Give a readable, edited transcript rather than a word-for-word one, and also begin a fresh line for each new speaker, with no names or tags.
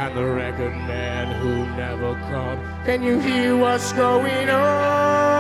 and the record man who never called. Can you hear what's going on?